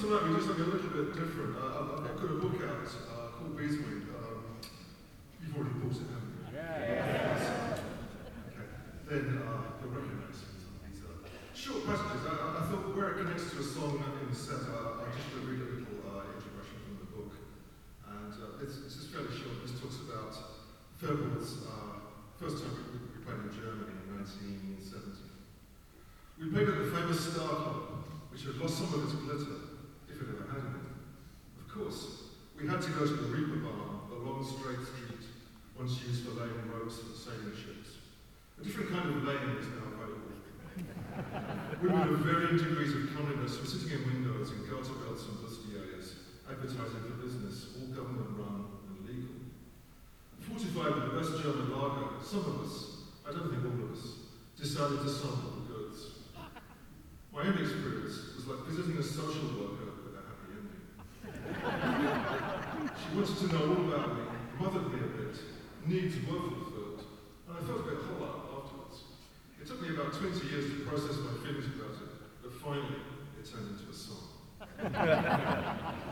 tonight we do something a little bit different. I've got a book out called Beeswing. You've already bought it, haven't you? Yeah. Okay. Then you'll recognise some of these short passages. I thought where it connects to a song in the set, I just want to read a little introduction from the book. And it's just fairly short. This talks about Fairbourt's first time we played in Germany in 1970. We played at the famous Star Club, which had lost some of its glitter, if it ever had any. Of course, we had to go to the Reaper Barn, a long straight street, once used for laying ropes for sailing ships. A different kind of lane is now available. Women of varying degrees of comeliness were sitting in windows in garter belts and bustiers, advertising for business, all government-run and legal. Fortified with the best German lager, some of us, I don't think all of us, decided to sample the goods. My own experience was like visiting a social worker with a happy ending. She wanted to know all about me, mothered me a bit, needs were fulfilled, and I felt a bit hollow afterwards. It took me about 20 years to process my feelings about it, but finally, it turned into a song.